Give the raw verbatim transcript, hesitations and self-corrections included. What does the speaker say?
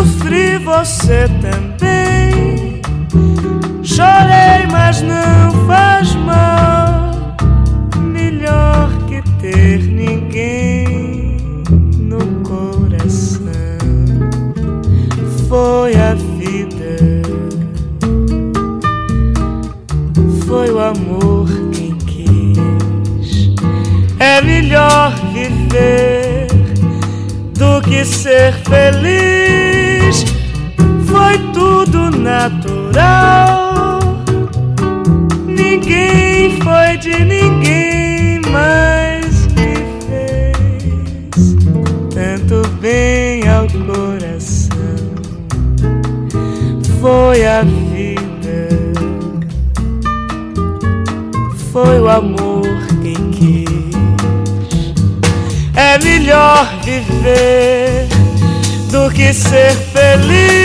sofri, você também. Chorei, mas não faz mal. Melhor que ter ninguém no coração. Foi a vida, foi o amor quem quis. É melhor viver do que ser feliz. Foi tudo natural. Ninguém foi de ninguém, mas me fez tanto bem ao coração. Foi a vida, foi o amor quem quis. É melhor viver do que ser feliz.